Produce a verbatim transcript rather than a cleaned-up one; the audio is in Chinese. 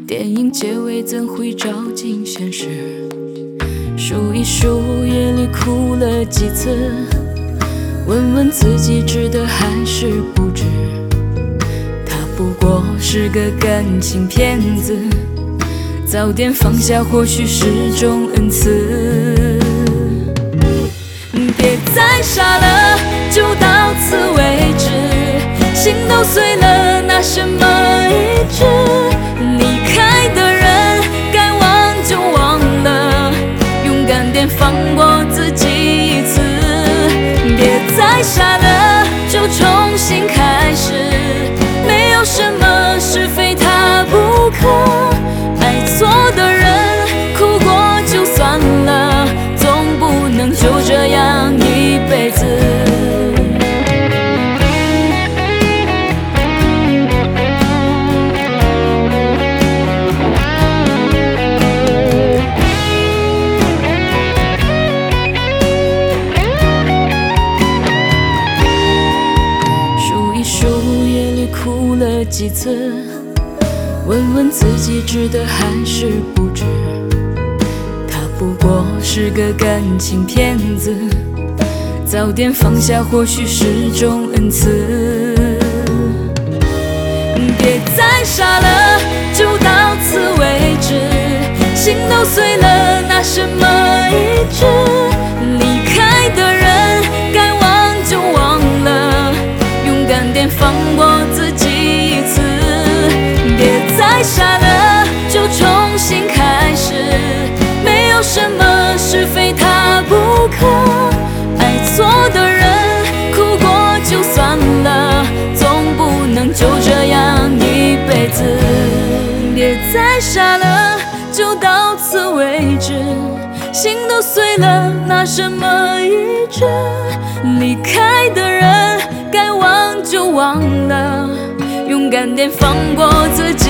电影结尾怎会照进现实？数一数夜里哭了几次，问问自己值得还是不值？他不过是个感情骗子，早点放下或许是种恩赐。别再傻了，就到此为止，心都碎了，拿什么医治？离开的人该忘就忘了，勇敢点放过自己一次。别再傻了，就重新开始，没有什么是非他不可。爱错的人哭过就算了，总不能就这样一辈子。数一数夜里哭了几次，问问自己值得还是不值？他不过是个感情骗子，早点放下或许是种恩赐。别再傻了，就到此为止，心都碎了，拿什么医治？离开的人该忘就忘了，勇敢点放过自己一次。别再傻了，就重新开始，没有什么是非他不可。爱错的人哭过就算了，总不能就这样一辈子。别再傻了，就到此为止，心都碎了，拿什么医治？离开的人该忘就忘了，勇敢点放过自己。